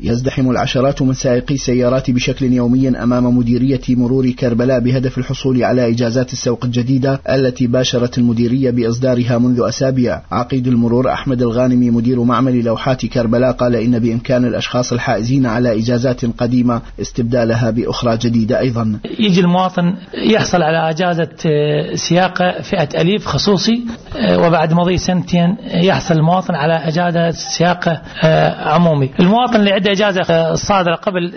يزدحم العشرات من سائقي السيارات بشكل يومي أمام مديرية مرور كربلاء بهدف الحصول على إجازات السوق الجديدة التي باشرت المديرية بإصدارها منذ أسابيع. عقيد المرور أحمد الغانمي مدير معمل لوحات كربلاء قال إن بإمكان الأشخاص الحائزين على إجازات قديمة استبدالها بأخرى جديدة. أيضا يجي المواطن يحصل على إجازة سياقة فئة أليف خصوصي، وبعد مضي سنتين يحصل المواطن على إجازة سياقة عمومي. المواطن اللي عنده إجازة صادرة قبل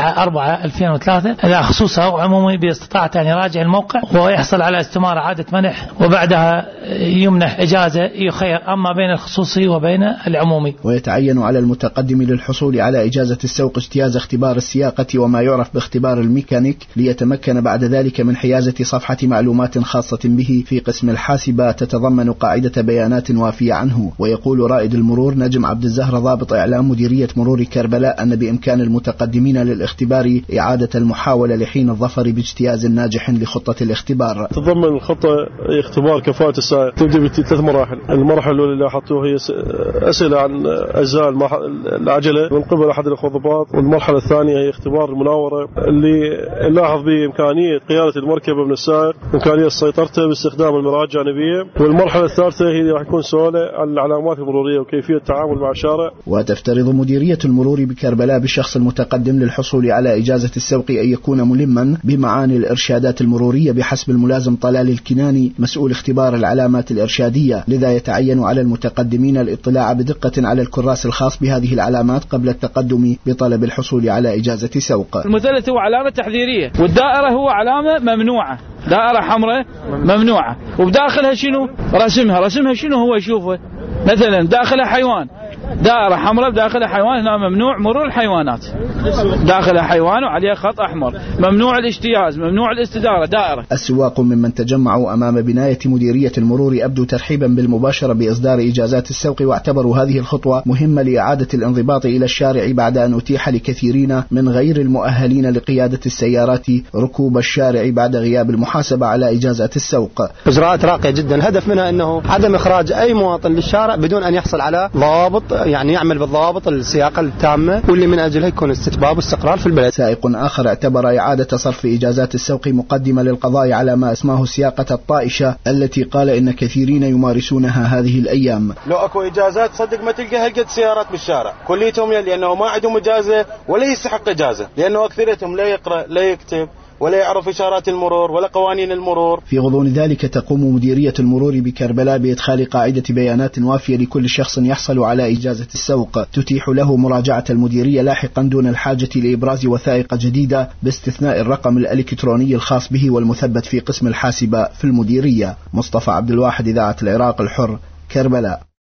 9/4/2003 إذا خصوصها أو عمومي باستطاعته أن يراجع الموقع ويحصل على استمارة عادة منح، وبعدها يمنح إجازة يخير أما بين الخصوصي وبين العمومي. ويتعين على المتقدم للحصول على إجازة السوق اجتياز اختبار السياقة وما يعرف باختبار الميكانيك، ليتمكن بعد ذلك من حيازة صفحة معلومات خاصة به في قسم الحاسبة تتضمن قاعدة بيانات وافية عنه. ويقول رائد المرور نجم عبد الزهر ضابط إعلام مديرية مرور كربلاء أن بإمكان المتقدمين للاختبار إعادة المحاولة لحين الظفر باجتياز ناجح لخطة الاختبار. تتضمن الخطة اختبار كفاءة السائق تبدأ بثلاث مراحل. المرحلة الأولى اللي حطوها هي أسئلة عن أجزاء العجلة من قبل أحد الأخوة الضباط، والمرحلة الثانية هي اختبار المناورة اللي نلاحظ بإمكانية قيادة المركبة من السائق، إمكانية سيطرته باستخدام المرايات الجانبية، والمرحلة الثالثة هي راح يكون سؤال عن العلامات المرورية وكيفية التعامل مع الشارع. وتفترض مديرية المرور بكربلاء بالشخص المتقدم للحصول على إجازة السوق أن يكون ملما بمعاني الإرشادات المرورية بحسب الملازم طلال الكناني مسؤول اختبار العلامات الإرشادية، لذا يتعين على المتقدمين الاطلاع بدقة على الكراس الخاص بهذه العلامات قبل التقدم بطلب الحصول على إجازة سوق. المثلث هو علامة تحذيرية، والدائرة هو علامة ممنوعة، دائرة حمراء ممنوعة، وبداخلها شنو رسمها شنو هو يشوفه، مثلا داخلها حيوان، دائرة حمراء بداخلها حيوان، هنا ممنوع مرور الحيوانات، داخلها حيوان وعليه خط أحمر، ممنوع الاجتياز، ممنوع الاستدارة، دائرة. السواق ممن تجمعوا أمام بناية مديرية المرور أبدوا ترحيبا بالمباشرة بإصدار إجازات السوق، واعتبروا هذه الخطوة مهمة لإعادة الانضباط إلى الشارع بعد أن أتيح لكثيرين من غير المؤهلين لقيادة السيارات ركوب الشارع بعد غياب المحاسبة على إجازات السوق. إجراءات راقية جدا، الهدف منها أنه عدم إخراج أي مواطن للشارع بدون أن يحصل على ضابط، يعني يعمل بالضوابط السياقة التامة واللي من أجلها يكون استتباب واستقرار في البلد. سائق آخر اعتبر إعادة صرف إجازات السوق مقدمة للقضاء على ما اسمه سياقة الطائشة التي قال إن كثيرين يمارسونها هذه الأيام. لو أكو إجازات صدق ما تلقى هالقد سيارات بالشارع كليتهم، لأنه ما عندهم إجازة ولا يستحق إجازة، لأنه أكثرتهم لا يقرأ لا يكتب ولا يعرف إشارات المرور ولا قوانين المرور. في غضون ذلك تقوم مديرية المرور بكربلاء بإدخال قاعدة بيانات وافية لكل شخص يحصل على إجازة السوق، تتيح له مراجعة المديرية لاحقا دون الحاجة لإبراز وثائق جديدة باستثناء الرقم الإلكتروني الخاص به والمثبت في قسم الحاسبة في المديرية. مصطفى عبد الواحد، إذاعة العراق الحر، كربلاء.